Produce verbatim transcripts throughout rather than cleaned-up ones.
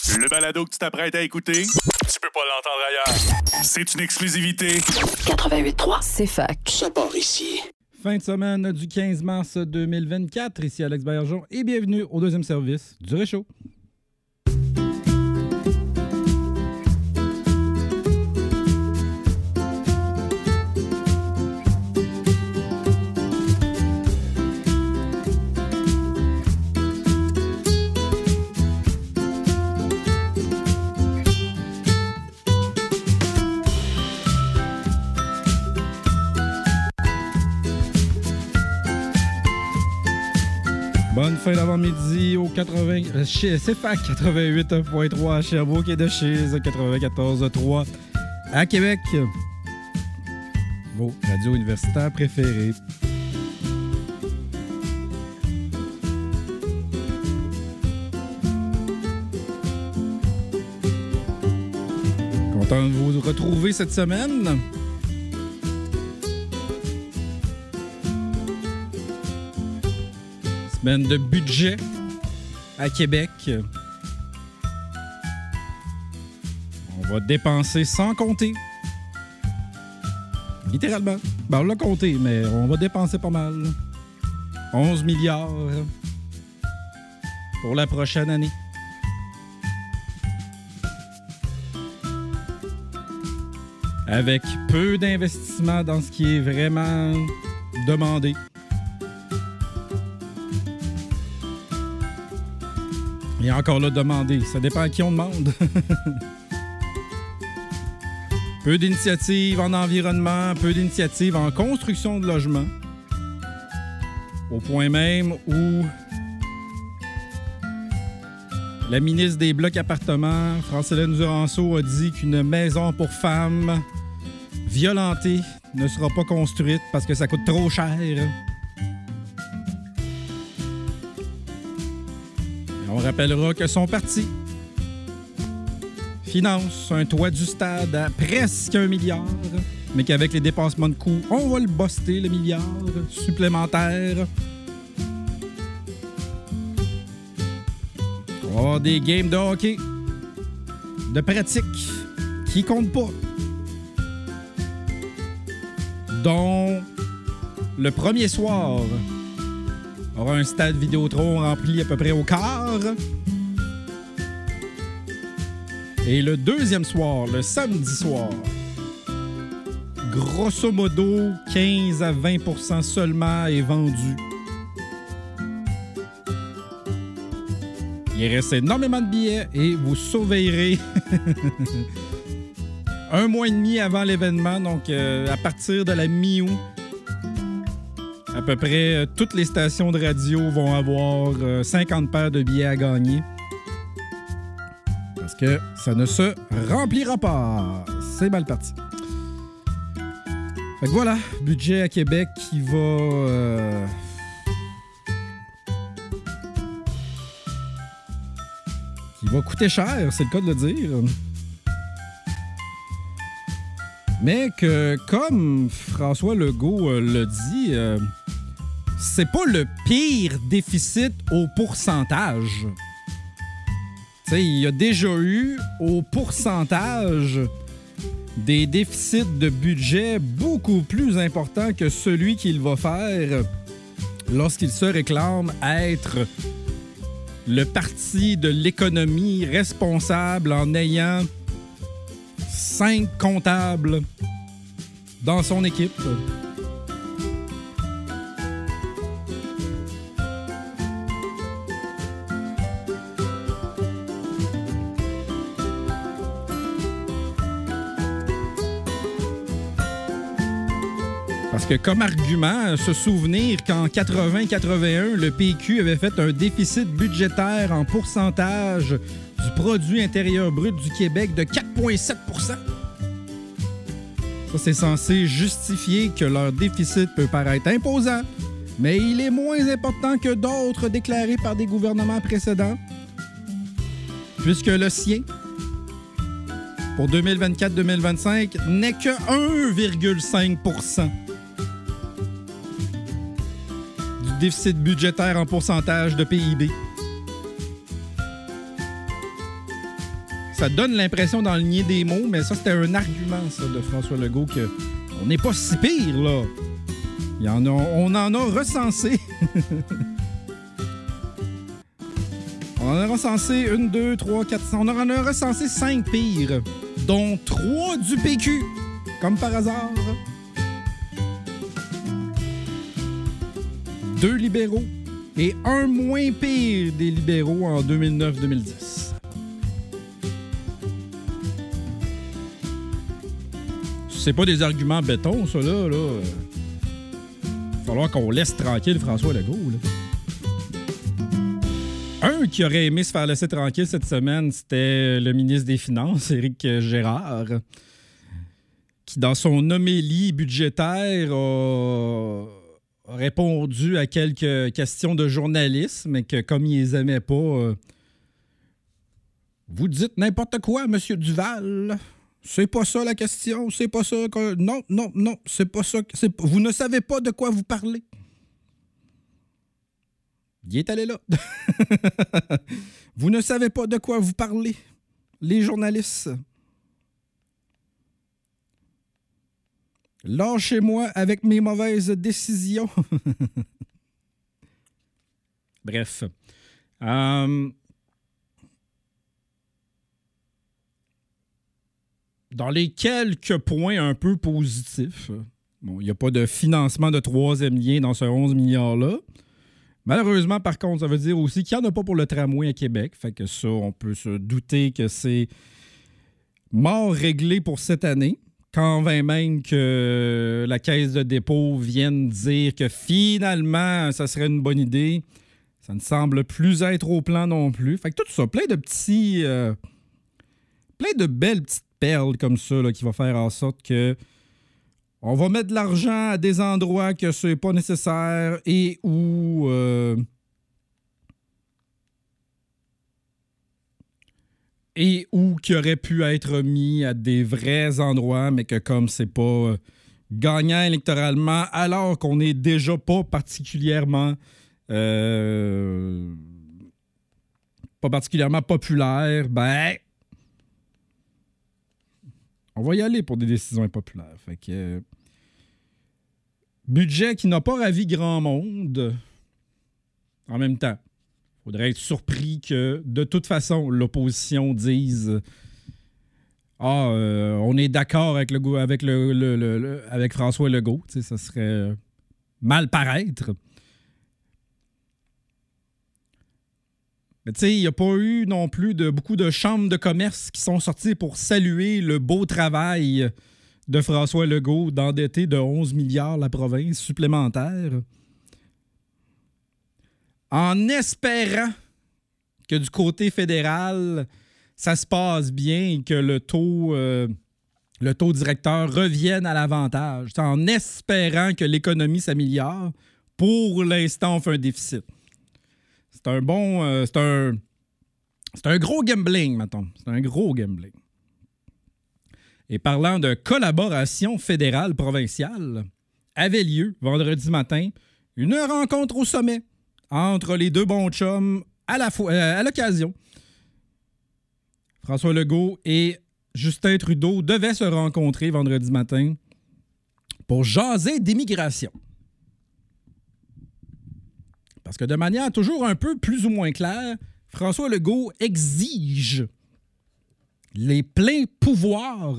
Le balado que tu t'apprêtes à écouter, tu peux pas l'entendre ailleurs. C'est une exclusivité. quatre-vingt-huit trois, c'est fac. Ça part ici. Fin de semaine du quinze mars deux mille vingt-quatre, ici Alex Baillargeon et bienvenue au deuxième service du Réchaud. Bonne fin d'avant-midi au quatre-vingts, euh, chez C F A C quatre-vingt-huit point trois à Sherbrooke et de chez quatre-vingt-quatorze point trois à Québec. Vos radios universitaires préférées. Content de vous retrouver cette semaine. Semaine de budget à Québec. On va dépenser sans compter. Littéralement. Ben, on l'a compté, mais on va dépenser pas mal. onze milliards pour la prochaine année. Avec peu d'investissement dans ce qui est vraiment demandé. Et encore là, demander. Ça dépend à qui on demande. Peu d'initiatives en environnement, peu d'initiatives en construction de logements. Au point même où la ministre des Blocs appartements, France-Hélène Duranceau, a dit qu'une maison pour femmes violentées ne sera pas construite parce que ça coûte trop cher. On rappellera que son parti finance un toit du stade à presque un milliard, mais qu'avec les dépassements de coûts, on va le buster, le milliard supplémentaire. On va avoir des games de hockey, de pratique, qui comptent pas. Dont le premier soir aura un stade Vidéotron rempli à peu près au quart. Et le deuxième soir, le samedi soir, grosso modo, quinze à vingt pour cent seulement est vendu. Il reste énormément de billets et vous surveillerez un mois et demi avant l'événement, donc euh, à partir de la mi-août, à peu près euh, toutes les stations de radio vont avoir euh, cinquante paires de billets à gagner. Parce que ça ne se remplira pas. C'est mal parti. Fait que voilà, budget à Québec qui va... Euh, qui va coûter cher, c'est le cas de le dire. Mais que, comme François Legault euh, l'a dit... Euh, c'est pas le pire déficit au pourcentage. Tu sais, il y a déjà eu au pourcentage des déficits de budget beaucoup plus importants que celui qu'il va faire lorsqu'il se réclame être le parti de l'économie responsable en ayant cinq comptables dans son équipe. Parce que comme argument, se souvenir qu'en quatre-vingts quatre-vingt-un, le P Q avait fait un déficit budgétaire en pourcentage du produit intérieur brut du Québec de quatre virgule sept pour cent. Ça, c'est censé justifier que leur déficit peut paraître imposant, mais il est moins important que d'autres déclarés par des gouvernements précédents, puisque le sien, pour deux mille vingt-quatre deux mille vingt-cinq, n'est que un virgule cinq pour cent du déficit budgétaire en pourcentage de P I B. Ça donne l'impression d'enligner des mots, mais ça, c'était un argument, ça, de François Legault, que on n'est pas si pire, là. Il y en a, on en a recensé. On en a recensé une, deux, trois, quatre... On en a recensé cinq pires, dont trois du P Q, comme par hasard. Deux libéraux et un moins pire des libéraux en deux mille neuf deux mille dix. C'est pas des arguments béton, ça, là. là. Il va falloir qu'on laisse tranquille François Legault, là. Un qui aurait aimé se faire laisser tranquille cette semaine, c'était le ministre des Finances, Éric Gérard, qui, dans son homélie budgétaire, a répondu à quelques questions de journalistes, mais que, comme il les aimait pas, euh, vous dites n'importe quoi, M. Duval. C'est pas ça la question, c'est pas ça. Que... Non, non, non, c'est pas ça. C'est... Vous ne savez pas de quoi vous parlez. Il est allé là. Vous ne savez pas de quoi vous parlez, les journalistes. Lâchez-moi avec mes mauvaises décisions. Bref. Euh... Dans les quelques points un peu positifs, bon, il n'y a pas de financement de troisième lien dans ce onze milliards-là. Malheureusement, par contre, ça veut dire aussi qu'il n'y en a pas pour le tramway à Québec. Fait que ça, on peut se douter que c'est mort réglé pour cette année. Quand même que la Caisse de dépôt vienne dire que finalement, ça serait une bonne idée. Ça ne semble plus être au plan non plus. Fait que tout ça, plein de petits... Euh, plein de belles petites perles comme ça là, qui va faire en sorte que on va mettre de l'argent à des endroits que c'est pas nécessaire et où euh, et où qui aurait pu être mis à des vrais endroits, mais que comme c'est pas euh, gagnant électoralement, alors qu'on n'est déjà pas particulièrement euh, pas particulièrement populaire, ben on va y aller pour des décisions impopulaires. Fait que euh, budget qui n'a pas ravi grand monde. En même temps, il faudrait être surpris que, de toute façon, l'opposition dise Ah, euh, on est d'accord avec, le, avec, le, le, le, le, avec François Legault. Tu sais, ça serait mal paraître. Mais tu sais, il n'y a pas eu non plus de beaucoup de chambres de commerce qui sont sorties pour saluer le beau travail de François Legault d'endetter de onze milliards la province supplémentaire. En espérant que du côté fédéral, ça se passe bien et que le taux, euh, le taux directeur revienne à l'avantage. T'sais, en espérant que l'économie s'améliore, pour l'instant, on fait un déficit. C'est un bon... Euh, c'est un... C'est un gros gambling, mettons. C'est un gros gambling. Et parlant de collaboration fédérale-provinciale, avait lieu vendredi matin une rencontre au sommet entre les deux bons chums à, la fo- euh, à l'occasion. François Legault et Justin Trudeau devaient se rencontrer vendredi matin pour jaser d'immigration. Parce que de manière toujours un peu plus ou moins claire, François Legault exige les pleins pouvoirs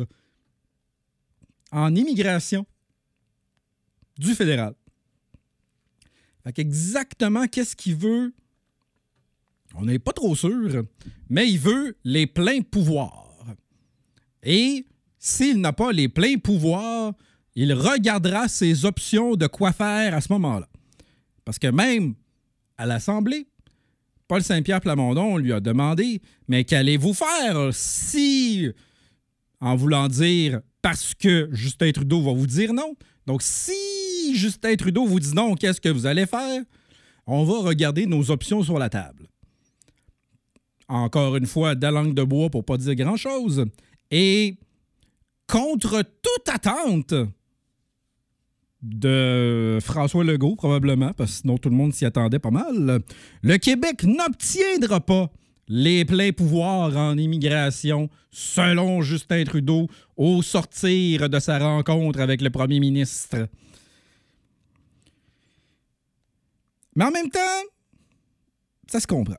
en immigration du fédéral. Fait qu'exactement qu'est-ce qu'il veut, on n'est pas trop sûr, mais il veut les pleins pouvoirs. Et s'il n'a pas les pleins pouvoirs, il regardera ses options de quoi faire à ce moment-là. Parce que même à l'Assemblée, Paul Saint-Pierre Plamondon lui a demandé « Mais qu'allez-vous faire si, en voulant dire parce que Justin Trudeau va vous dire non, donc si Justin Trudeau vous dit non, qu'est-ce que vous allez faire? On va regarder nos options sur la table. » Encore une fois, de la langue de bois pour pas dire grand-chose. Et contre toute attente de François Legault, probablement, parce que sinon tout le monde s'y attendait pas mal, le Québec n'obtiendra pas les pleins pouvoirs en immigration, selon Justin Trudeau, au sortir de sa rencontre avec le premier ministre. Mais en même temps, ça se comprend.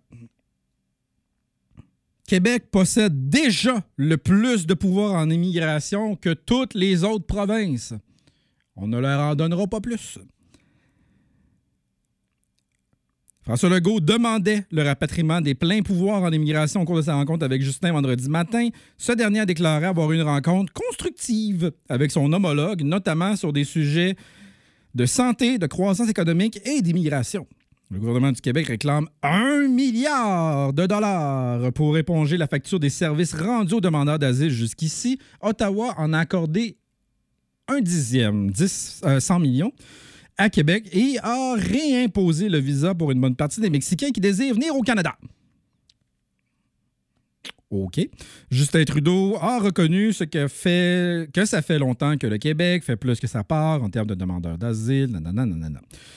Québec possède déjà le plus de pouvoir en immigration que toutes les autres provinces. On ne leur en donnera pas plus. François Legault demandait le rapatriement des pleins pouvoirs en immigration au cours de sa rencontre avec Justin vendredi matin. Ce dernier a déclaré avoir eu une rencontre constructive avec son homologue, notamment sur des sujets de santé, de croissance économique et d'immigration. Le gouvernement du Québec réclame un milliard de dollars pour éponger la facture des services rendus aux demandeurs d'asile jusqu'ici. Ottawa en a accordé un dixième, dix, euh, cent millions. À Québec et a réimposé le visa pour une bonne partie des Mexicains qui désirent venir au Canada. OK. Justin Trudeau a reconnu ce que, fait, que ça fait longtemps que le Québec fait plus que sa part en termes de demandeurs d'asile. Nanana, nanana.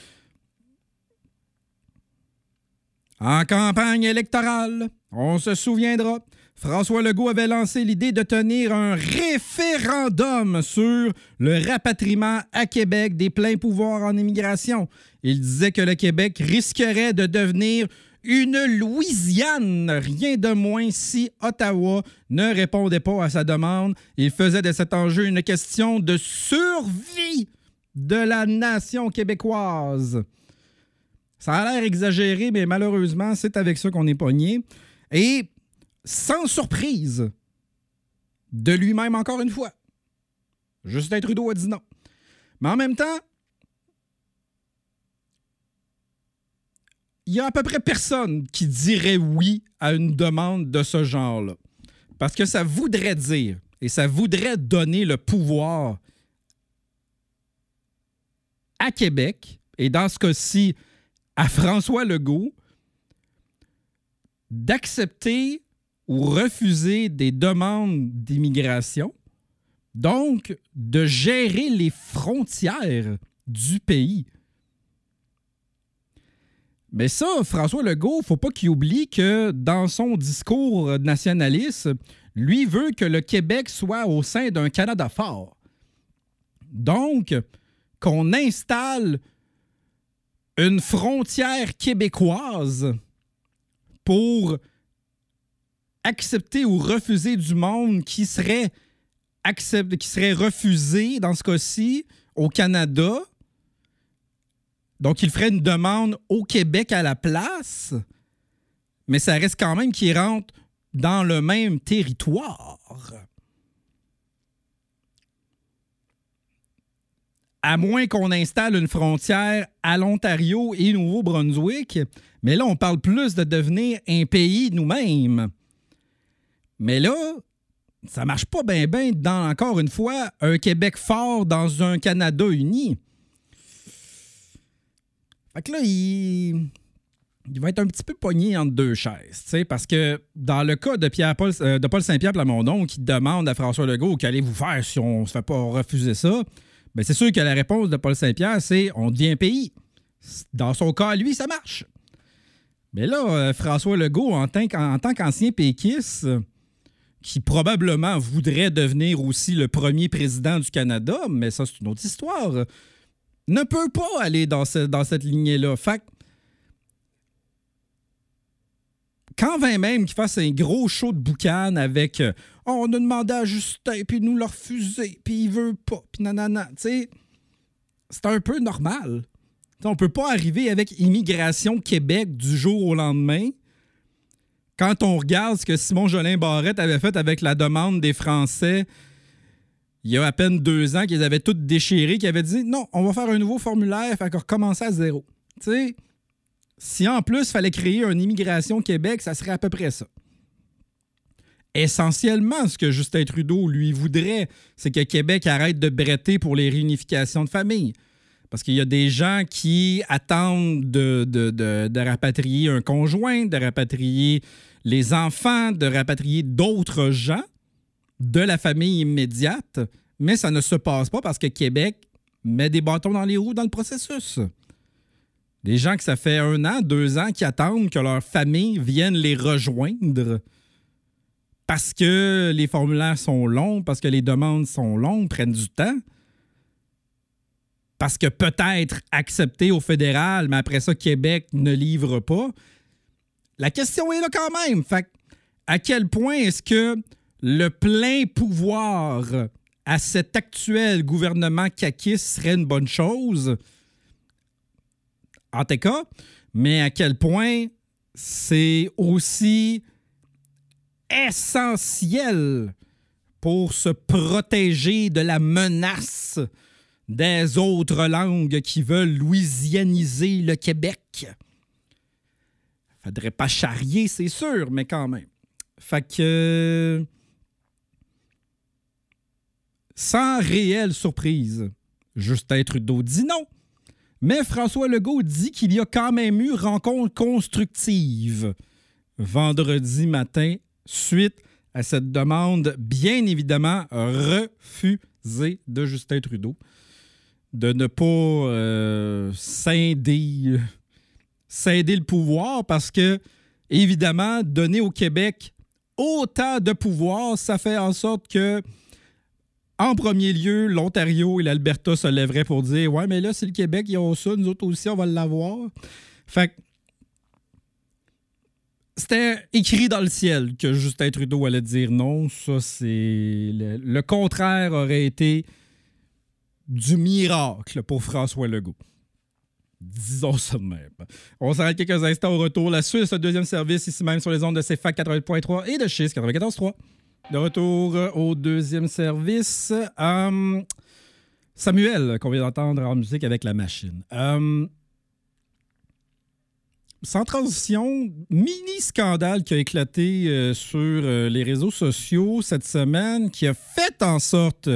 En campagne électorale, on se souviendra, François Legault avait lancé l'idée de tenir un référendum sur le rapatriement à Québec des pleins pouvoirs en immigration. Il disait que le Québec risquerait de devenir une Louisiane, rien de moins si Ottawa ne répondait pas à sa demande. Il faisait de cet enjeu une question de survie de la nation québécoise. Ça a l'air exagéré, mais malheureusement, c'est avec ça qu'on est pogné. Et sans surprise de lui-même encore une fois. Justin Trudeau a dit non. Mais en même temps, il y a à peu près personne qui dirait oui à une demande de ce genre-là. Parce que ça voudrait dire, et ça voudrait donner le pouvoir à Québec, et dans ce cas-ci, à François Legault, d'accepter ou refuser des demandes d'immigration, donc de gérer les frontières du pays. Mais ça, François Legault, il ne faut pas qu'il oublie que dans son discours nationaliste, lui veut que le Québec soit au sein d'un Canada fort. Donc, qu'on installe une frontière québécoise pour accepter ou refuser du monde qui serait, accept, qui serait refusé, dans ce cas-ci, au Canada. Donc, il ferait une demande au Québec à la place, mais ça reste quand même qu'il rentre dans le même territoire. À moins qu'on installe une frontière à l'Ontario et Nouveau-Brunswick, mais là, on parle plus de devenir un pays nous-mêmes. Mais là, ça marche pas bien, bien dans, encore une fois, un Québec fort dans un Canada uni. Fait que là, il, il va être un petit peu pogné entre deux chaises, tu sais, parce que dans le cas de, Pierre-Paul, euh, de Paul Saint-Pierre Plamondon qui demande à François Legault qu'allez-vous faire si on ne se fait pas refuser ça, bien, c'est sûr que la réponse de Paul Saint-Pierre, c'est on devient un pays. Dans son cas, lui, ça marche. Mais là, euh, François Legault, en tant, en tant qu'ancien péquiste, qui probablement voudrait devenir aussi le premier président du Canada, mais ça, c'est une autre histoire, ne peut pas aller dans, ce, dans cette lignée-là. Fait que, quand vint même qu'il fasse un gros show de boucan avec euh, oh, on a demandé à Justin, puis il nous l'a refusé, puis il veut pas, puis nanana, tu sais, c'est un peu normal. T'sais, on peut pas arriver avec Immigration Québec du jour au lendemain. Quand on regarde ce que Simon Jolin Barrette avait fait avec la demande des Français il y a à peine deux ans, qu'ils avaient tout déchiré, qu'ils avaient dit non, on va faire un nouveau formulaire, fait qu'on recommence à zéro. Tu sais, si en plus il fallait créer une Immigration Québec, ça serait à peu près ça. Essentiellement, ce que Justin Trudeau lui voudrait, c'est que Québec arrête de bretter pour les réunifications de famille. Parce qu'il y a des gens qui attendent de, de, de, de rapatrier un conjoint, de rapatrier les enfants, de rapatrier d'autres gens de la famille immédiate, mais ça ne se passe pas parce que Québec met des bâtons dans les roues dans le processus. Des gens que ça fait un an, deux ans qui attendent que leur famille vienne les rejoindre parce que les formulaires sont longs, parce que les demandes sont longues, prennent du temps. Parce que peut-être accepté au fédéral, mais après ça, Québec ne livre pas. La question est là quand même. Fait à quel point est-ce que le plein pouvoir à cet actuel gouvernement caquiste serait une bonne chose? En tout cas, mais à quel point c'est aussi essentiel pour se protéger de la menace des autres langues qui veulent louisianiser le Québec. Faudrait pas charrier, c'est sûr, mais quand même. Fait que... Sans réelle surprise, Justin Trudeau dit non. Mais François Legault dit qu'il y a quand même eu rencontre constructive vendredi matin suite à cette demande bien évidemment refusée de Justin Trudeau de ne pas euh, scinder, scinder le pouvoir parce que, évidemment, donner au Québec autant de pouvoir, ça fait en sorte que en premier lieu, l'Ontario et l'Alberta se lèveraient pour dire « Ouais, mais là, c'est le Québec, ils ont ça, nous autres aussi, on va l'avoir. » Fait que c'était écrit dans le ciel que Justin Trudeau allait dire non. Ça, c'est... Le, le contraire aurait été du miracle pour François Legault. Disons ça de même. On s'arrête quelques instants au retour. La suite de ce deuxième service, ici même sur les ondes de C F A C quatre-vingt-huit point trois et de Chiz quatre-vingt-quatorze point trois. De retour au deuxième service. Um, Samuel, qu'on vient d'entendre en musique avec la machine. Um, sans transition, mini-scandale qui a éclaté euh, sur euh, les réseaux sociaux cette semaine, qui a fait en sorte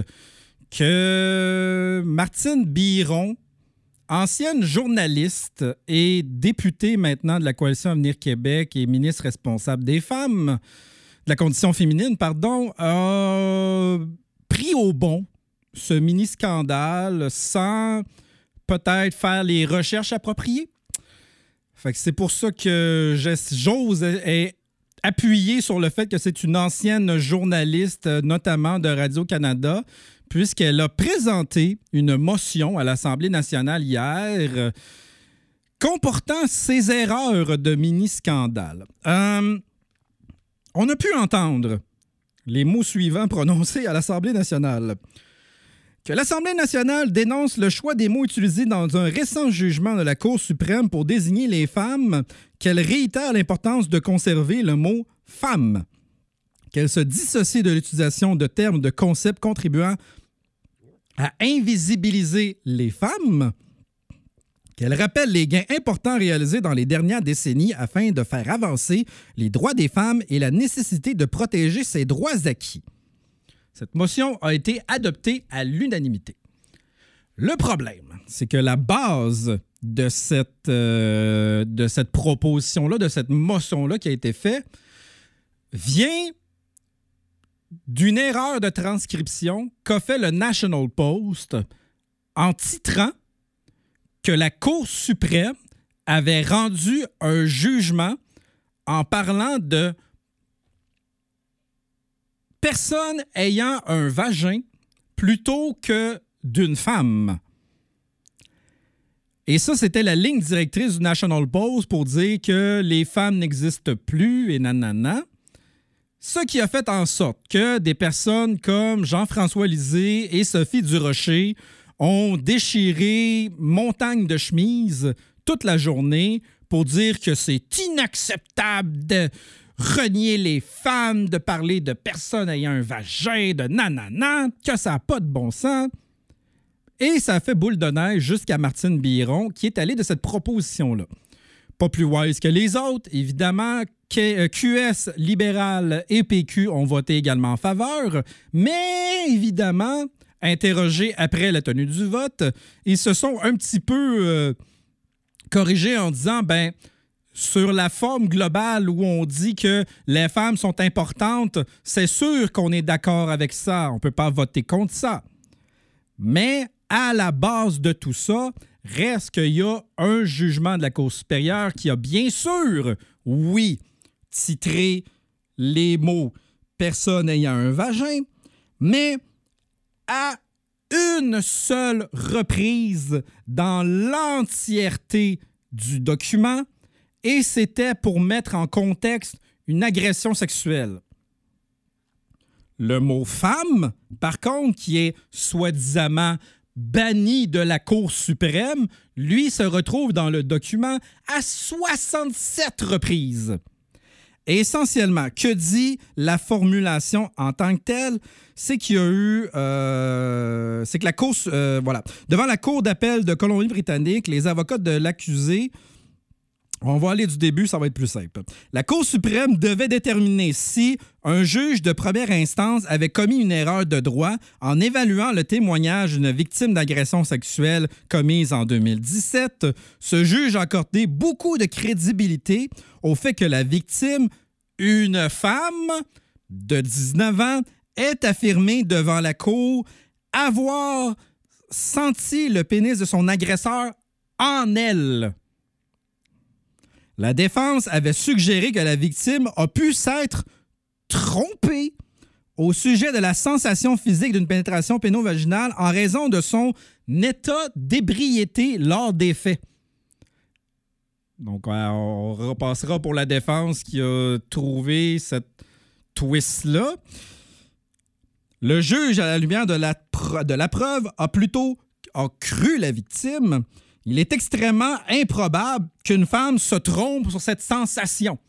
que Martine Biron, ancienne journaliste et députée maintenant de la Coalition Avenir Québec et ministre responsable des femmes, de la condition féminine, pardon, a pris au bon ce mini-scandale sans peut-être faire les recherches appropriées. Fait que c'est pour ça que j'ose appuyer sur le fait que c'est une ancienne journaliste, notamment de Radio-Canada, puisqu'elle a présenté une motion à l'Assemblée nationale hier comportant ces erreurs de mini-scandale. Euh, On a pu entendre les mots suivants prononcés à l'Assemblée nationale. Que l'Assemblée nationale dénonce le choix des mots utilisés dans un récent jugement de la Cour suprême pour désigner les femmes, qu'elle réitère l'importance de conserver le mot « femme », qu'elle se dissocie de l'utilisation de termes de concepts contribuant à invisibiliser les femmes, qu'elle rappelle les gains importants réalisés dans les dernières décennies afin de faire avancer les droits des femmes et la nécessité de protéger ces droits acquis. Cette motion a été adoptée à l'unanimité. Le problème, c'est que la base de cette, euh, de cette proposition-là, de cette motion-là qui a été faite, vient d'une erreur de transcription qu'a fait le National Post en titrant que la Cour suprême avait rendu un jugement en parlant de personnes ayant un vagin plutôt que d'une femme. Et ça, c'était la ligne directrice du National Post pour dire que les femmes n'existent plus et nanana. Ce qui a fait en sorte que des personnes comme Jean-François Lisée et Sophie Durocher ont déchiré montagne de chemises toute la journée pour dire que c'est inacceptable de renier les femmes, de parler de personnes ayant un vagin, de nanana, que ça n'a pas de bon sens. Et ça a fait boule de neige jusqu'à Martine Biron, qui est allée de cette proposition-là. Pas plus wise que les autres, évidemment. Q S, libéral et P Q ont voté également en faveur, mais évidemment, interrogés après la tenue du vote, ils se sont un petit peu euh, corrigés en disant, ben, sur la forme globale où on dit que les femmes sont importantes, c'est sûr qu'on est d'accord avec ça, on ne peut pas voter contre ça. Mais à la base de tout ça Reste qu'il y a un jugement de la Cour supérieure qui a bien sûr, oui, titré les mots « personne ayant un vagin », mais à une seule reprise dans l'entièreté du document, et c'était pour mettre en contexte une agression sexuelle. Le mot « femme », par contre, qui est soi-disant banni de la Cour suprême, lui se retrouve dans le document à soixante-sept reprises. Et essentiellement, que dit la formulation en tant que telle? C'est qu'il y a eu... Euh, c'est que la Cour... Euh, voilà. Devant la Cour d'appel de Colombie-Britannique, les avocats de l'accusé... On va aller du début, ça va être plus simple. La Cour suprême devait déterminer si un juge de première instance avait commis une erreur de droit en évaluant le témoignage d'une victime d'agression sexuelle commise en deux mille dix-sept. Ce juge a accordé beaucoup de crédibilité au fait que la victime, une femme de dix-neuf ans, est affirmée devant la Cour avoir senti le pénis de son agresseur en elle. La défense avait suggéré que la victime a pu s'être trompée au sujet de la sensation physique d'une pénétration pénovaginale en raison de son état d'ébriété lors des faits. Donc, on repassera pour la défense qui a trouvé cette twist-là. Le juge, à la lumière de la, pre- de la preuve, a plutôt a cru la victime. Il est extrêmement improbable qu'une femme se trompe sur cette sensation.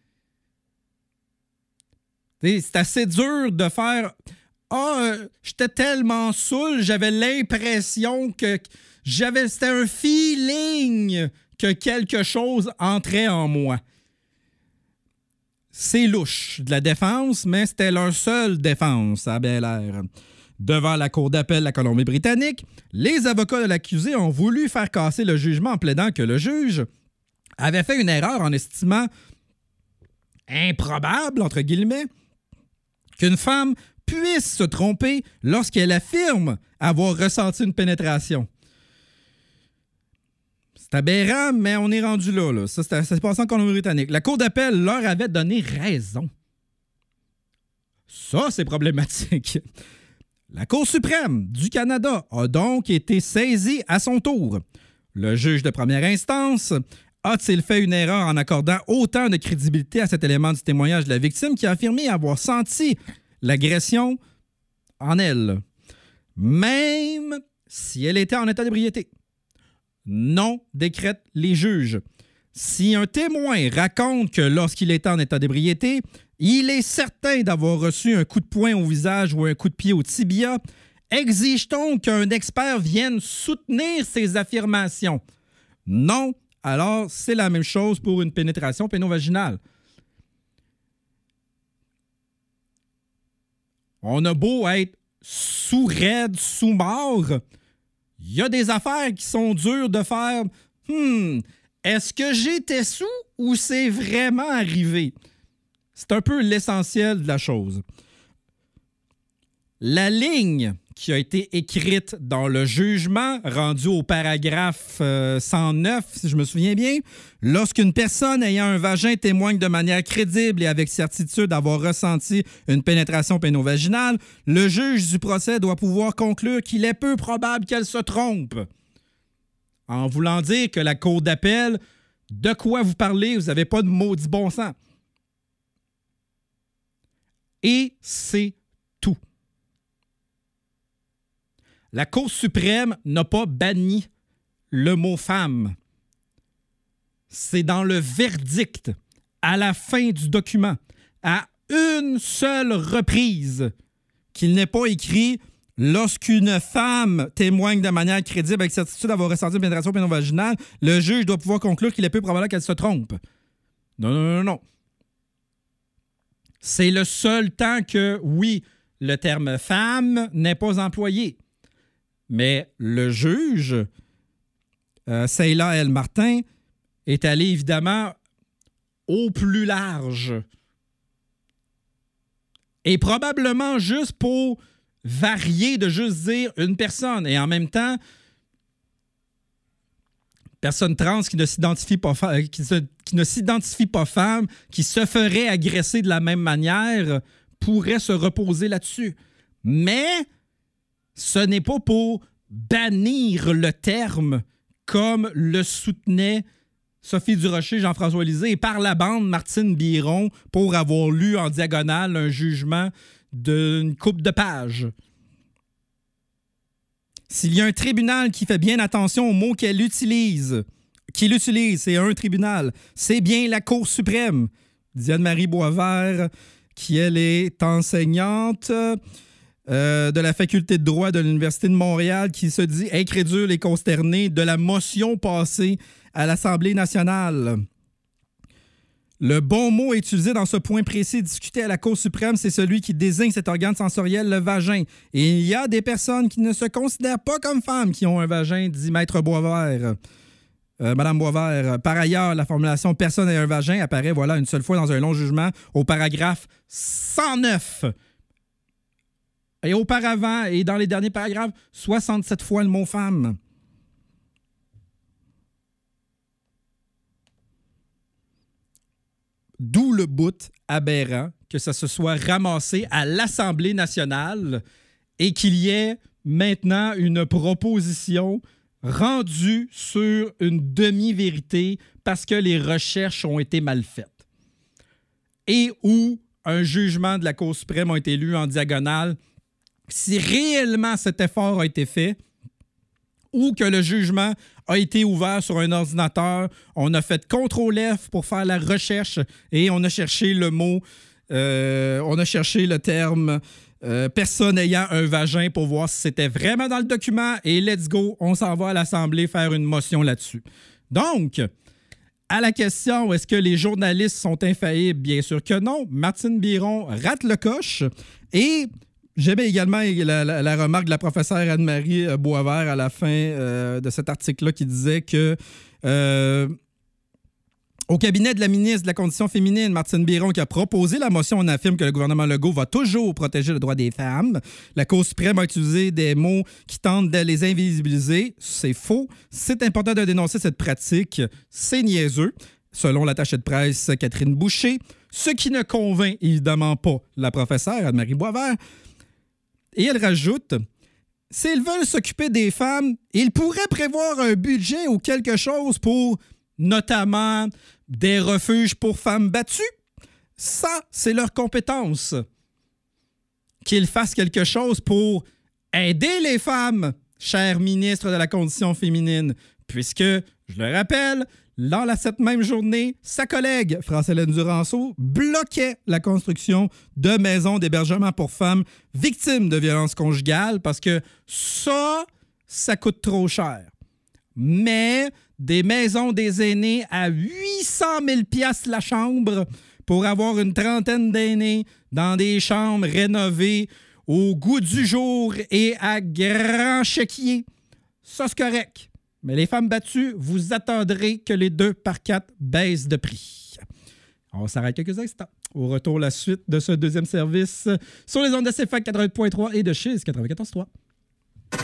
T'sais, c'est assez dur de faire « Ah, euh, j'étais tellement saoul, j'avais l'impression que j'avais c'était un feeling que quelque chose entrait en moi. » C'est louche de la défense, mais c'était leur seule défense, ça a bien l'air. Devant la Cour d'appel de la Colombie-Britannique, les avocats de l'accusé ont voulu faire casser le jugement en plaidant que le juge avait fait une erreur en estimant improbable, entre guillemets, qu'une femme puisse se tromper lorsqu'elle affirme avoir ressenti une pénétration. C'est aberrant, mais on est rendu là. là. Ça, ça s'est passé en Colombie-Britannique. La Cour d'appel leur avait donné raison. Ça, c'est problématique. La Cour suprême du Canada a donc été saisie à son tour. Le juge de première instance a-t-il fait une erreur en accordant autant de crédibilité à cet élément du témoignage de la victime qui a affirmé avoir senti l'agression en elle, même si elle était en état d'ébriété? Non, décrètent les juges. Si un témoin raconte que lorsqu'il était en état d'ébriété, il est certain d'avoir reçu un coup de poing au visage ou un coup de pied au tibia, exige-t-on qu'un expert vienne soutenir ces affirmations? Non, alors c'est la même chose pour une pénétration pénovaginale. On a beau être sous-raide, sous-mort, il y a des affaires qui sont dures de faire. Hmm, est-ce que j'étais sous ou c'est vraiment arrivé? C'est un peu l'essentiel de la chose. La ligne qui a été écrite dans le jugement, rendu au paragraphe euh, cent neuf, si je me souviens bien, lorsqu'une personne ayant un vagin témoigne de manière crédible et avec certitude d'avoir ressenti une pénétration pénovaginale, le juge du procès doit pouvoir conclure qu'il est peu probable qu'elle se trompe. En voulant dire que la Cour d'appel, de quoi vous parlez, vous n'avez pas de maudit bon sens. Et c'est tout. La Cour suprême n'a pas banni le mot « femme ». C'est dans le verdict, à la fin du document, à une seule reprise, qu'il n'est pas écrit « Lorsqu'une femme témoigne de manière crédible avec certitude d'avoir ressenti une pénétration pénovaginale, le juge doit pouvoir conclure qu'il est peu probable qu'elle se trompe. » Non, non, non, non. C'est le seul temps que, oui, le terme « femme » n'est pas employé. Mais le juge, euh, Seila L. Martin, est allé évidemment au plus large. Et probablement juste pour varier de juste dire une personne. Et en même temps, personne trans qui ne s'identifie pas, fa- qui, se, qui ne s'identifie pas femme, qui se ferait agresser de la même manière, pourrait se reposer là-dessus. Mais ce n'est pas pour bannir le terme comme le soutenait Sophie Durocher, Jean-François Lisée et par la bande Martine Biron pour avoir lu en diagonale un jugement d'une couple de pages. S'il y a un tribunal qui fait bien attention aux mots qu'elle utilise, qu'il utilise, c'est un tribunal, c'est bien la Cour suprême. Diane-Marie Boisvert, qui elle est enseignante euh, de la faculté de droit de l'Université de Montréal, qui se dit incrédule et consternée de la motion passée à l'Assemblée nationale. Le bon mot utilisé dans ce point précis discuté à la Cour suprême, c'est celui qui désigne cet organe sensoriel, le vagin. Et il y a des personnes qui ne se considèrent pas comme femmes qui ont un vagin, dit Maître Boisvert. Euh, Madame Boisvert. Par ailleurs, la formulation « personne n'a un vagin » apparaît voilà, une seule fois dans un long jugement au paragraphe cent neuf. Et auparavant, et dans les derniers paragraphes, soixante-sept fois le mot « femme ». D'où le bout aberrant que ça se soit ramassé à l'Assemblée nationale et qu'il y ait maintenant une proposition rendue sur une demi-vérité parce que les recherches ont été mal faites. Et où un jugement de la Cour suprême a été lu en diagonale, si réellement cet effort a été fait, ou que le jugement a été ouvert sur un ordinateur, on a fait contrôle F pour faire la recherche et on a cherché le mot, euh, on a cherché le terme euh, personne ayant un vagin pour voir si c'était vraiment dans le document et let's go, on s'en va à l'Assemblée faire une motion là-dessus. Donc, à la question, est-ce que les journalistes sont infaillibles? Bien sûr que non. Martine Biron rate le coche et... J'aimais également la, la, la remarque de la professeure Anne-Marie Boisvert à la fin euh, de cet article-là qui disait que euh, au cabinet de la ministre de la Condition féminine, Martine Biron, qui a proposé la motion, on affirme que le gouvernement Legault va toujours protéger le droit des femmes. La Cour suprême a utilisé des mots qui tentent de les invisibiliser. C'est faux. C'est important de dénoncer cette pratique. C'est niaiseux. Selon l'attachée de presse Catherine Boucher, ce qui ne convainc évidemment pas la professeure Anne-Marie Boisvert. Et elle rajoute, s'ils veulent s'occuper des femmes, ils pourraient prévoir un budget ou quelque chose pour, notamment, des refuges pour femmes battues. Ça, c'est leur compétence. Qu'ils fassent quelque chose pour aider les femmes, cher ministre de la Condition féminine, puisque, je le rappelle, dans la, cette même journée, sa collègue, France-Hélène Duranceau, bloquait la construction de maisons d'hébergement pour femmes victimes de violences conjugales parce que ça, ça coûte trop cher. Mais des maisons des aînés à huit cent mille dollars la chambre pour avoir une trentaine d'aînés dans des chambres rénovées au goût du jour et à grand chéquier, ça c'est correct. Mais les femmes battues, vous attendrez que les deux par quatre baissent de prix. On s'arrête quelques instants. Au retour, la suite de ce deuxième service sur les ondes de C F A C quatre-vingt-huit point trois et de Chiz quatre-vingt-quatorze point trois.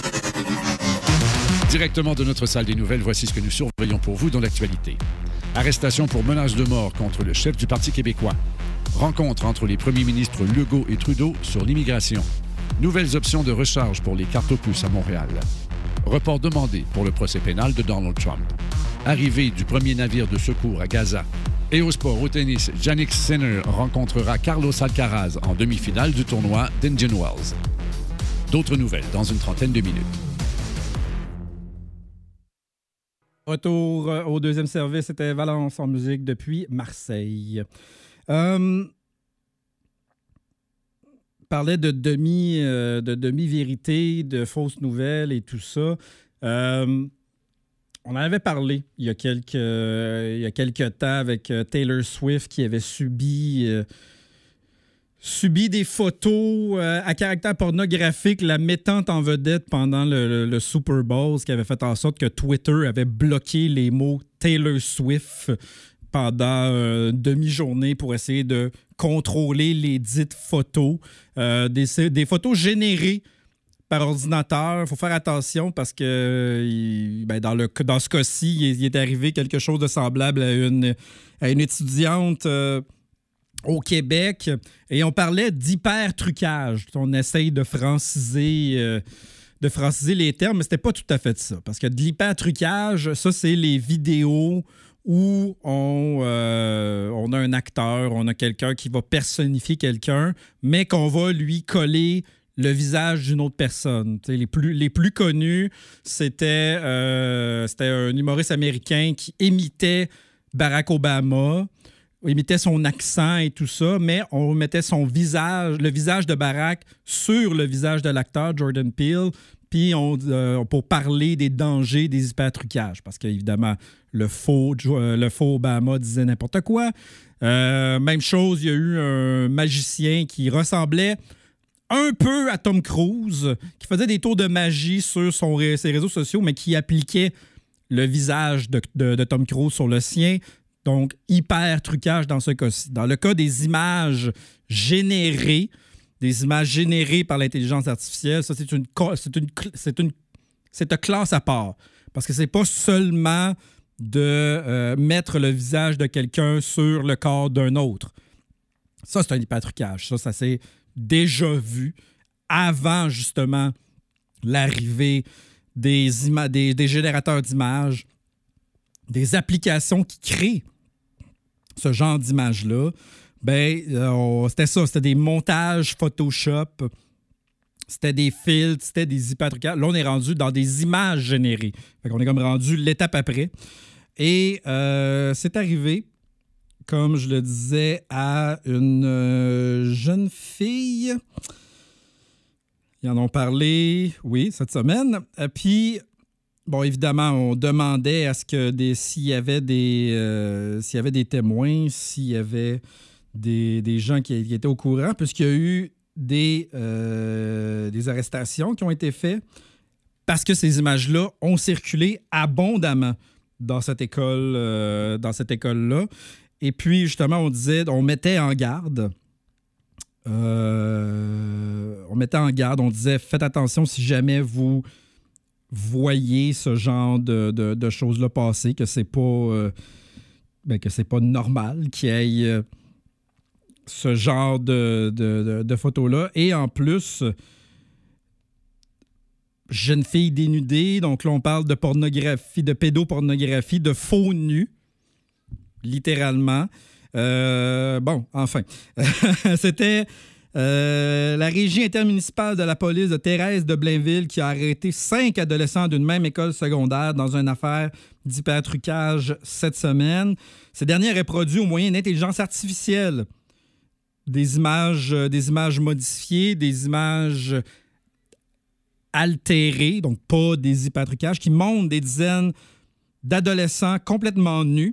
Directement de notre salle des nouvelles, voici ce que nous surveillons pour vous dans l'actualité. Arrestation pour menace de mort contre le chef du Parti québécois. Rencontre entre les premiers ministres Legault et Trudeau sur l'immigration. Nouvelles options de recharge pour les cartes aux puces à Montréal. Report demandé pour le procès pénal de Donald Trump. Arrivée du premier navire de secours à Gaza. Et au sport, au tennis, Jannik Sinner rencontrera Carlos Alcaraz en demi-finale du tournoi d'Indian Wells. D'autres nouvelles dans une trentaine de minutes. Retour au deuxième service, c'était Valence en musique depuis Marseille. Euh... parlait de demi, euh, de demi-vérité, de fausses nouvelles et tout ça. Euh, on en avait parlé il y a quelques, euh, il y a quelques temps avec euh, Taylor Swift qui avait subi, euh, subi des photos euh, à caractère pornographique, la mettant en vedette pendant le, le, le Super Bowl, ce qui avait fait en sorte que Twitter avait bloqué les mots Taylor Swift pendant une demi-journée pour essayer de contrôler les dites photos. Euh, des, des photos générées par ordinateur. Il faut faire attention parce que il, ben dans, le, dans ce cas-ci, il, il est arrivé quelque chose de semblable à une, à une étudiante euh, au Québec. Et on parlait d'hyper-trucage. On essaye de franciser, euh, de franciser les termes, mais c'était pas tout à fait ça. Parce que de l'hyper-trucage, ça, c'est les vidéos où on, euh, on a un acteur, on a quelqu'un qui va personnifier quelqu'un, mais qu'on va lui coller le visage d'une autre personne. T'sais, les, plus, les plus connus, c'était, euh, c'était un humoriste américain qui imitait Barack Obama, imitait son accent et tout ça, mais on mettait son visage, le visage de Barack sur le visage de l'acteur Jordan Peele, puis on, euh, pour parler des dangers des hypertrucages. Parce qu'évidemment, le faux, le faux Obama disait n'importe quoi. Euh, même chose, il y a eu un magicien qui ressemblait un peu à Tom Cruise, qui faisait des tours de magie sur son, ses réseaux sociaux, mais qui appliquait le visage de, de, de Tom Cruise sur le sien. Donc, hyper trucage dans ce cas-ci. Dans le cas des images générées, des images générées par l'intelligence artificielle, ça, c'est une, c'est une, c'est une, c'est une classe à part. Parce que c'est pas seulement de euh, mettre le visage de quelqu'un sur le corps d'un autre. Ça, c'est un hyper-trucage. Ça, ça s'est déjà vu avant, justement, l'arrivée des, ima- des, des générateurs d'images, des applications qui créent ce genre d'images-là. Ben, euh, c'était ça. C'était des montages Photoshop. C'était des filtres, c'était des hyper-trucages. Là, on est rendu dans des images générées. Fait qu'on est comme rendu l'étape après. Et euh, c'est arrivé, comme je le disais, à une euh, jeune fille. Ils en ont parlé, oui, cette semaine. Et puis, bon, évidemment, on demandait à ce que des, s'il y avait des, euh, s'il y avait des témoins, s'il y avait des, des gens qui, qui étaient au courant, puisqu'il y a eu des, euh, des arrestations qui ont été faites parce que ces images-là ont circulé abondamment dans cette école, euh, dans cette école-là. Et puis, justement, on disait, on mettait en garde. Euh, on mettait en garde, on disait, faites attention si jamais vous voyez ce genre de, de, de choses-là passer, que c'est pas, euh, ben, que c'est pas normal qu'il y ait euh, ce genre de, de, de, de photos-là. Et en plus, jeune fille dénudée, donc là, on parle de pornographie, de pédopornographie, de faux nus, littéralement. Euh, bon, enfin. C'était euh, la régie intermunicipale de la police de Thérèse de Blainville qui a arrêté cinq adolescents d'une même école secondaire dans une affaire d'hypertrucage cette semaine. Ces derniers auraient produit au moyen d'intelligence artificielle des images, des images modifiées, des images altérées, donc pas des hypertrucages, qui montrent des dizaines d'adolescents complètement nus.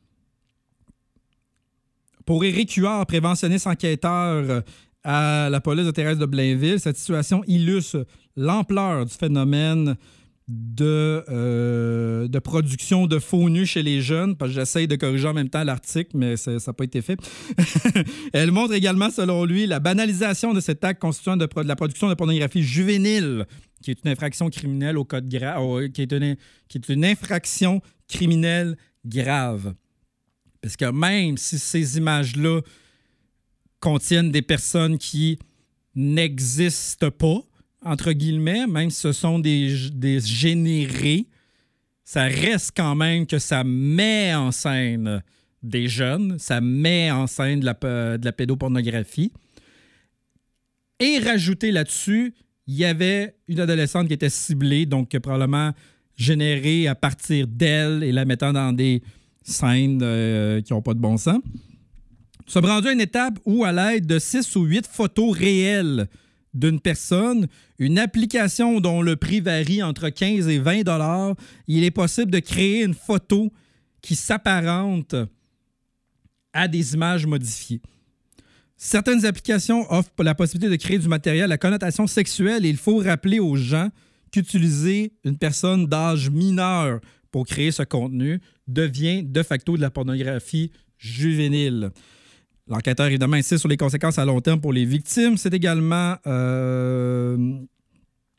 Pour Éric Huard, préventionniste enquêteur à la police de Thérèse de Blainville, cette situation illustre l'ampleur du phénomène de, euh, de production de faux nus chez les jeunes, parce que j'essaye de corriger en même temps l'article, mais ça n'a pas été fait. Elle montre également, selon lui, la banalisation de cet acte constituant de, de la production de pornographie juvénile, qui est une infraction criminelle au code grave, qui est une, qui est une infraction criminelle grave. Parce que même si ces images-là contiennent des personnes qui n'existent pas, entre guillemets, même si ce sont des, des générés, ça reste quand même que ça met en scène des jeunes, ça met en scène de la, de la pédopornographie. Et rajouter là-dessus, il y avait une adolescente qui était ciblée, donc probablement générée à partir d'elle et la mettant dans des scènes euh, qui n'ont pas de bon sens. Nous sommes rendus à une étape où, à l'aide de six ou huit photos réelles d'une personne, une application dont le prix varie entre quinze et vingt dollars, il est possible de créer une photo qui s'apparente à des images modifiées. Certaines applications offrent la possibilité de créer du matériel à connotation sexuelle et il faut rappeler aux gens qu'utiliser une personne d'âge mineur pour créer ce contenu devient de facto de la pornographie juvénile. L'enquêteur, évidemment, insiste sur les conséquences à long terme pour les victimes. C'est également, euh,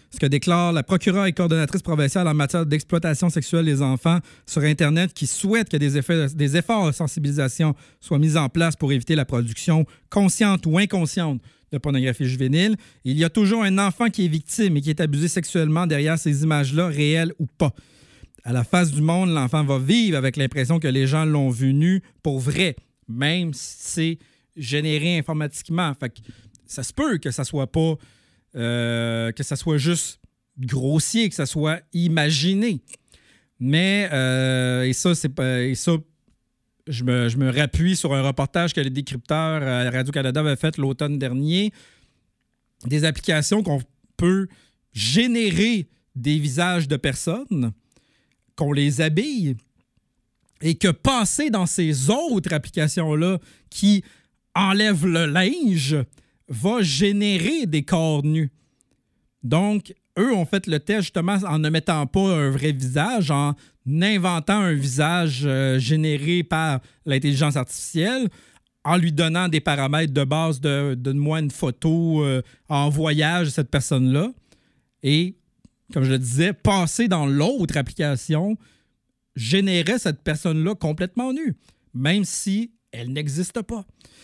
ce que déclare la procureure et coordonnatrice provinciale en matière d'exploitation sexuelle des enfants sur Internet qui souhaite que des, effets, des efforts de sensibilisation soient mis en place pour éviter la production consciente ou inconsciente de pornographie juvénile. Il y a toujours un enfant qui est victime et qui est abusé sexuellement derrière ces images-là, réelles ou pas. À la face du monde, l'enfant va vivre avec l'impression que les gens l'ont vu nu pour vrai, même si c'est généré informatiquement. Fait que ça se peut que ça soit pas... Euh, que ça soit juste grossier, que ça soit imaginé. Mais, euh, et ça, c'est pas... Et ça, je me, je me rappuie sur un reportage que les décrypteurs à Radio-Canada avaient fait l'automne dernier. Des applications qu'on peut générer des visages de personnes, qu'on les habille, et que passer dans ces autres applications-là qui enlèvent le linge va générer des corps nus. Donc, eux ont fait le test justement en ne mettant pas un vrai visage, en inventant un visage euh, généré par l'intelligence artificielle, en lui donnant des paramètres de base de donne-moi une photo euh, en voyage de cette personne-là. Et, comme je le disais, passer dans l'autre application générait cette personne-là complètement nue, même si elle n'existe pas.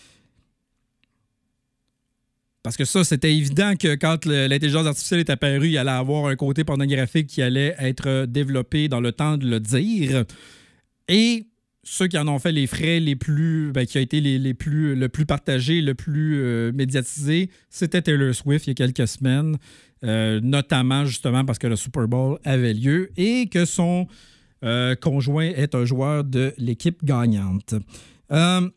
Parce que ça, c'était évident que quand l'intelligence artificielle est apparue, il allait avoir un côté pornographique qui allait être développé dans le temps de le dire. Et ceux qui en ont fait les frais les plus... Ben, qui a été les, les plus, le plus partagé, le plus euh, médiatisé, c'était Taylor Swift il y a quelques semaines, euh, notamment justement parce que le Super Bowl avait lieu et que son euh, conjoint est un joueur de l'équipe gagnante. Euh,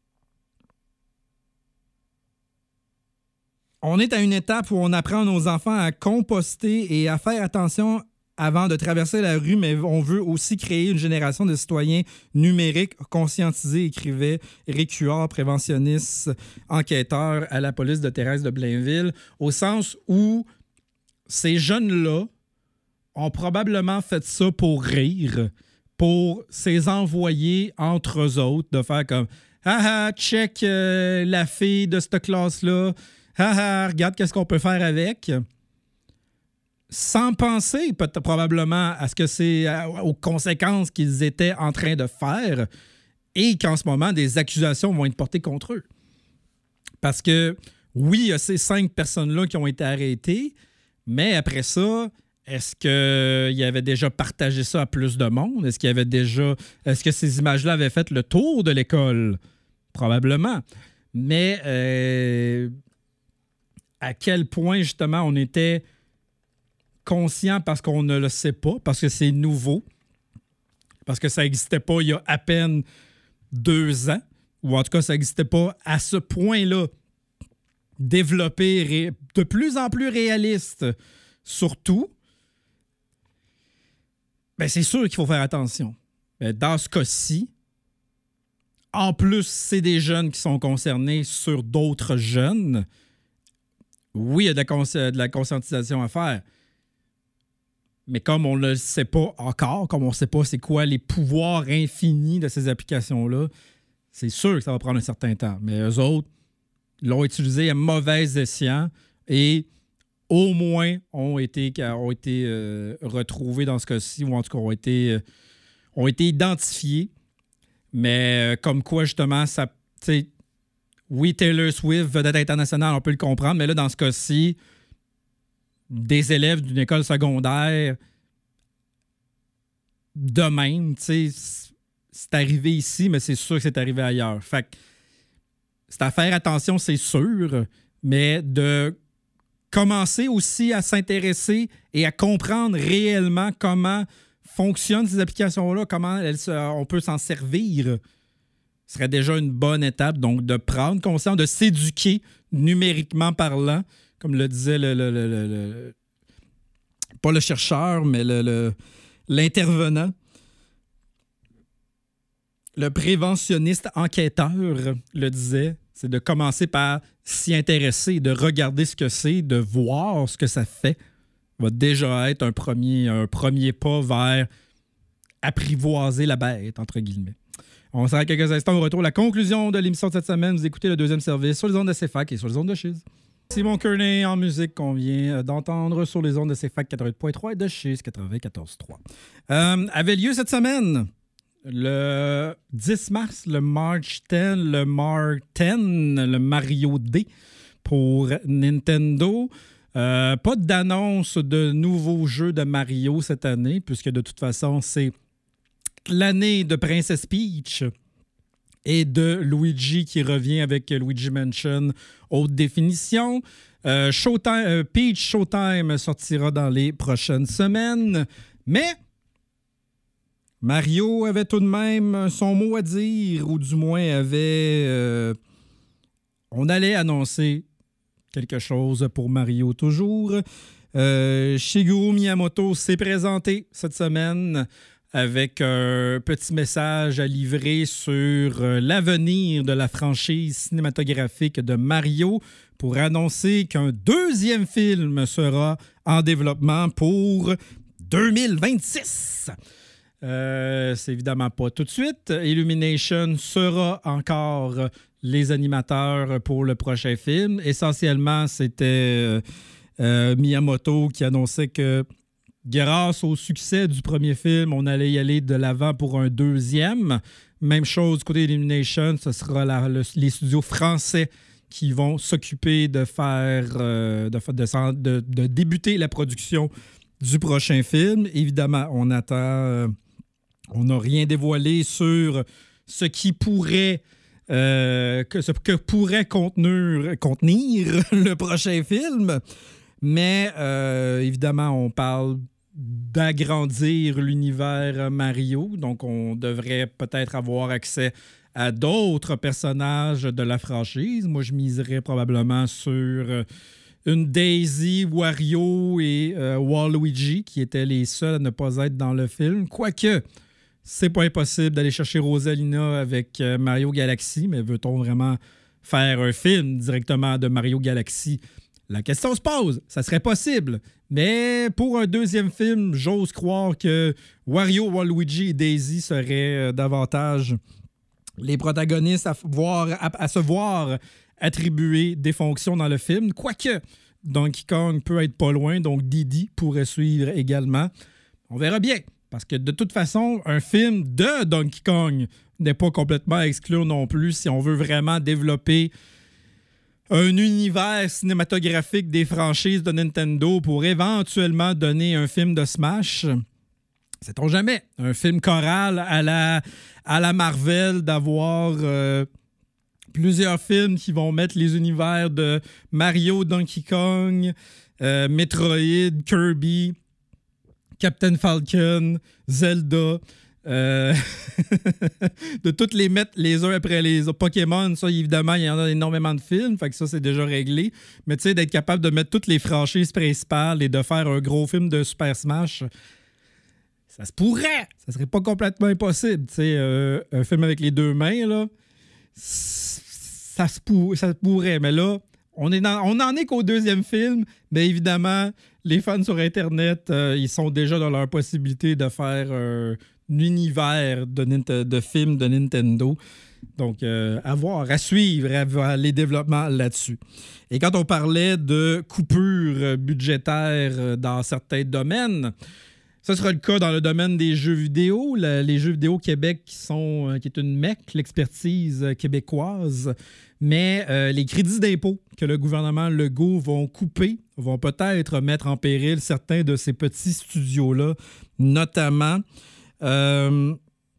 On est à une étape où on apprend à nos enfants à composter et à faire attention avant de traverser la rue, mais on veut aussi créer une génération de citoyens numériques conscientisés, écrivait Éric Huard, préventionniste, enquêteur à la police de Thérèse de Blainville, au sens où ces jeunes-là ont probablement fait ça pour rire, pour s'les envoyer entre eux autres, de faire comme « Ah ah, check euh, la fille de cette classe-là », ah, ah, regarde qu'est-ce qu'on peut faire avec, sans penser peut-être probablement à ce que c'est aux conséquences qu'ils étaient en train de faire et qu'en ce moment, des accusations vont être portées contre eux. Parce que, oui, il y a ces cinq personnes-là qui ont été arrêtées, mais après ça, est-ce qu'il avait déjà partagé ça à plus de monde? Est-ce qu'il y avait déjà... Est-ce que ces images-là avaient fait le tour de l'école? Probablement. Mais... Euh, à quel point, justement, on était conscient parce qu'on ne le sait pas, parce que c'est nouveau, parce que ça n'existait pas il y a à peine deux ans, ou en tout cas, ça n'existait pas à ce point-là, développé, ré... de plus en plus réaliste, surtout, bien, c'est sûr qu'il faut faire attention. Dans ce cas-ci, en plus, c'est des jeunes qui sont concernés sur d'autres jeunes. Oui, il y a de la, cons- de la conscientisation à faire. Mais comme on ne le sait pas encore, comme on ne sait pas c'est quoi les pouvoirs infinis de ces applications-là, c'est sûr que ça va prendre un certain temps. Mais eux autres l'ont utilisé à mauvais escient et au moins ont été, ont été euh, retrouvés dans ce cas-ci, ou en tout cas ont été, euh, ont été identifiés. Mais euh, comme quoi, justement, ça... Oui, Taylor Swift, vedette internationale, on peut le comprendre, mais là, dans ce cas-ci, des élèves d'une école secondaire, de même, tu sais, c'est arrivé ici, mais c'est sûr que c'est arrivé ailleurs. Fait que c'est à faire attention, c'est sûr, mais de commencer aussi à s'intéresser et à comprendre réellement comment fonctionnent ces applications-là, comment elles, on peut s'en servir, ce serait déjà une bonne étape, donc de prendre conscience, de s'éduquer numériquement parlant, comme le disait le, le, le, le, le pas le chercheur, mais le, le, l'intervenant, le préventionniste enquêteur le disait, c'est de commencer par s'y intéresser, de regarder ce que c'est, de voir ce que ça fait, va déjà être un premier, un premier pas vers apprivoiser la bête, entre guillemets. On s'arrête quelques instants au retour. La conclusion de l'émission de cette semaine, vous écoutez le deuxième service sur les ondes de C F A C et sur les ondes de Chiz. Simon Kearney en musique qu'on vient d'entendre sur les ondes de C F A C quatre-vingt-huit point trois et de Chiz quatre-vingt-quatorze point trois. Euh, avait lieu cette semaine, le dix mars, le March dix, le Mar dix, le Mario D pour Nintendo. Euh, pas d'annonce de nouveaux jeux de Mario cette année, puisque de toute façon, c'est l'année de Princess Peach et de Luigi qui revient avec Luigi Mansion haute définition. Euh, Showtime, euh, Peach Showtime sortira dans les prochaines semaines. Mais Mario avait tout de même son mot à dire, ou du moins avait... Euh, on allait annoncer quelque chose pour Mario toujours. Euh, Shigeru Miyamoto s'est présenté cette semaine avec un petit message à livrer sur l'avenir de la franchise cinématographique de Mario pour annoncer qu'un deuxième film sera en développement pour deux mille vingt-six. Euh, c'est évidemment pas tout de suite. Illumination sera encore les animateurs pour le prochain film. Essentiellement, c'était euh, Miyamoto qui annonçait que grâce au succès du premier film, on allait y aller de l'avant pour un deuxième. Même chose du côté d'Illumination, ce sera la, le, les studios français qui vont s'occuper de faire euh, de, de, de, de débuter la production du prochain film. Évidemment, on attend, euh, on n'a rien dévoilé sur ce qui pourrait euh, que, ce que pourrait contenir, contenir le prochain film. Mais euh, évidemment, on parle d'agrandir l'univers Mario. Donc, on devrait peut-être avoir accès à d'autres personnages de la franchise. Moi, je miserais probablement sur une Daisy, Wario et euh, Waluigi, qui étaient les seuls à ne pas être dans le film. Quoique, c'est pas impossible d'aller chercher Rosalina avec euh, Mario Galaxy, mais veut-on vraiment faire un film directement de Mario Galaxy? La question se pose, ça serait possible, mais pour un deuxième film, j'ose croire que Wario, Waluigi et Daisy seraient euh, davantage les protagonistes à, voir, à, à se voir attribuer des fonctions dans le film, quoique Donkey Kong peut être pas loin, donc Diddy pourrait suivre également. On verra bien, parce que de toute façon, un film de Donkey Kong n'est pas complètement à exclure non plus si on veut vraiment développer un univers cinématographique des franchises de Nintendo pour éventuellement donner un film de Smash. Sait-on jamais? Un film choral à la, à la Marvel, d'avoir euh, plusieurs films qui vont mettre les univers de Mario, Donkey Kong, euh, Metroid, Kirby, Captain Falcon, Zelda... Euh, de toutes les mettre les uns après les autres. Pokémon, ça, évidemment, il y en a énormément de films, fait que ça, c'est déjà réglé. Mais tu sais, d'être capable de mettre toutes les franchises principales et de faire un gros film de Super Smash, ça se pourrait! Ça serait pas complètement impossible. Tu sais, euh, un film avec les deux mains, là, ça se, pour, ça se pourrait. Mais là, on, est dans, on en est qu'au deuxième film, mais évidemment, les fans sur Internet, euh, ils sont déjà dans leur possibilité de faire euh, un univers de, de films de Nintendo. Donc, euh, à voir, à suivre à voir les développements là-dessus. Et quand on parlait de coupures budgétaires dans certains domaines, ce sera le cas dans le domaine des jeux vidéo. Le, les jeux vidéo Québec qui, sont, qui est une M E C, l'expertise québécoise. Mais euh, les crédits d'impôt que le gouvernement Legault vont couper vont peut-être mettre en péril certains de ces petits studios-là, notamment... Euh,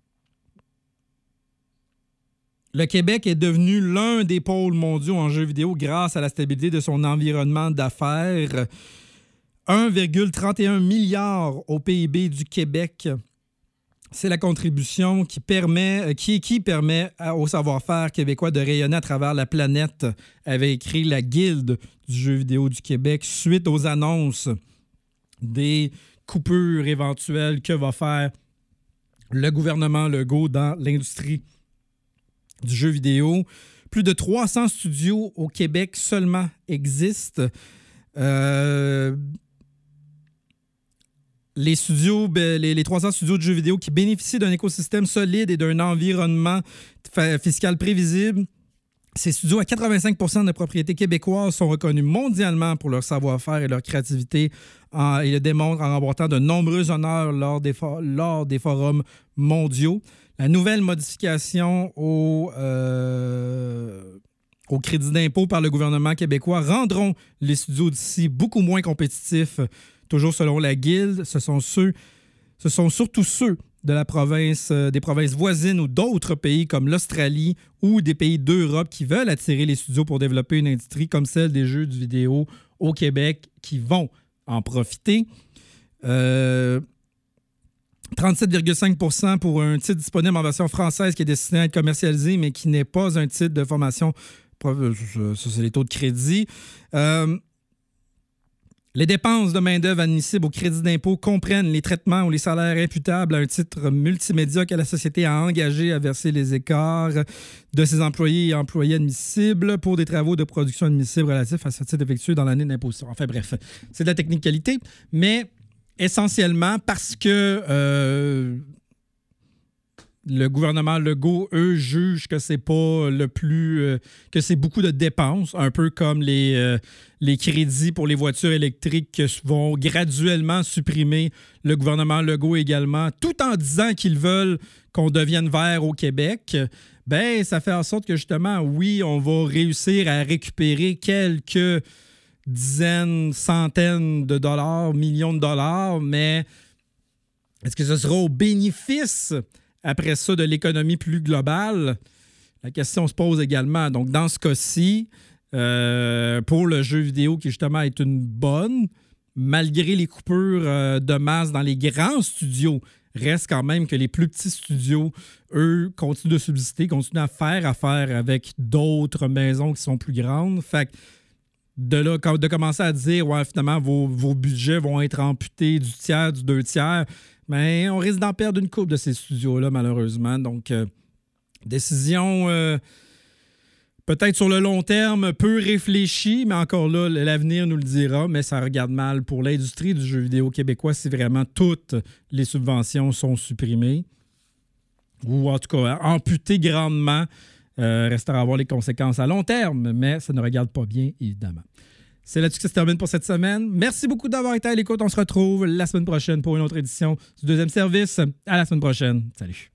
le Québec est devenu l'un des pôles mondiaux en jeux vidéo grâce à la stabilité de son environnement d'affaires. un virgule trente et un milliard au P I B du Québec. C'est la contribution qui permet, qui, qui permet au savoir-faire québécois de rayonner à travers la planète, avait écrit la Guilde du jeu vidéo du Québec suite aux annonces des coupures éventuelles que va faire le gouvernement Legault dans l'industrie du jeu vidéo. Plus de trois cents studios au Québec seulement existent. Euh, les studios, les, les trois cents studios de jeux vidéo qui bénéficient d'un écosystème solide et d'un environnement fiscal prévisible Ces studios à quatre-vingt-cinq pour cent de propriétés québécoises sont reconnus mondialement pour leur savoir-faire et leur créativité en, et le démontrent en remportant de nombreux honneurs lors des, for- lors des forums mondiaux. La nouvelle modification au, euh, au crédit d'impôt par le gouvernement québécois rendront les studios d'ici beaucoup moins compétitifs. Toujours selon la Guilde, ce sont ceux, ce sont surtout ceux de la province, euh, des provinces voisines ou d'autres pays comme l'Australie ou des pays d'Europe qui veulent attirer les studios pour développer une industrie comme celle des jeux du vidéo au Québec qui vont en profiter. Euh, trente-sept virgule cinq pour cent pour un titre disponible en version française qui est destiné à être commercialisé mais qui n'est pas un titre de formation. Ça, c'est les taux de crédit. Euh, Les dépenses de main-d'œuvre admissibles au crédit d'impôt comprennent les traitements ou les salaires imputables à un titre multimédia que la société a engagé à verser les écarts de ses employés et employés admissibles pour des travaux de production admissibles relatifs à ce titre effectué dans l'année d'imposition. Enfin bref, c'est de la technicalité, mais essentiellement parce que euh, le gouvernement Legault, eux, jugent que c'est pas le plus... Euh, que c'est beaucoup de dépenses, un peu comme les, euh, les crédits pour les voitures électriques que vont graduellement supprimer le gouvernement Legault également, tout en disant qu'ils veulent qu'on devienne vert au Québec. Ben, ça fait en sorte que, justement, oui, on va réussir à récupérer quelques dizaines, centaines de dollars, millions de dollars, mais est-ce que ce sera au bénéfice... Après ça, de l'économie plus globale, la question se pose également. Donc, dans ce cas-ci, euh, pour le jeu vidéo qui, justement, est une bonne, malgré les coupures euh, de masse dans les grands studios, reste quand même que les plus petits studios, eux, continuent de subsister, continuent à faire affaire avec d'autres maisons qui sont plus grandes. Fait que de là, de commencer à dire, ouais, finalement, vos, vos budgets vont être amputés du tiers, du deux tiers, mais on risque d'en perdre une couple de ces studios-là, malheureusement. Donc, euh, décision euh, peut-être sur le long terme, peu réfléchie, mais encore là, l'avenir nous le dira, mais ça regarde mal pour l'industrie du jeu vidéo québécois si vraiment toutes les subventions sont supprimées, ou en tout cas amputées grandement. Euh, restera à voir les conséquences à long terme, mais ça ne regarde pas bien, évidemment. C'est là-dessus que ça se termine pour cette semaine. Merci beaucoup d'avoir été à l'écoute. On se retrouve la semaine prochaine pour une autre édition du Deuxième Service. À la semaine prochaine. Salut.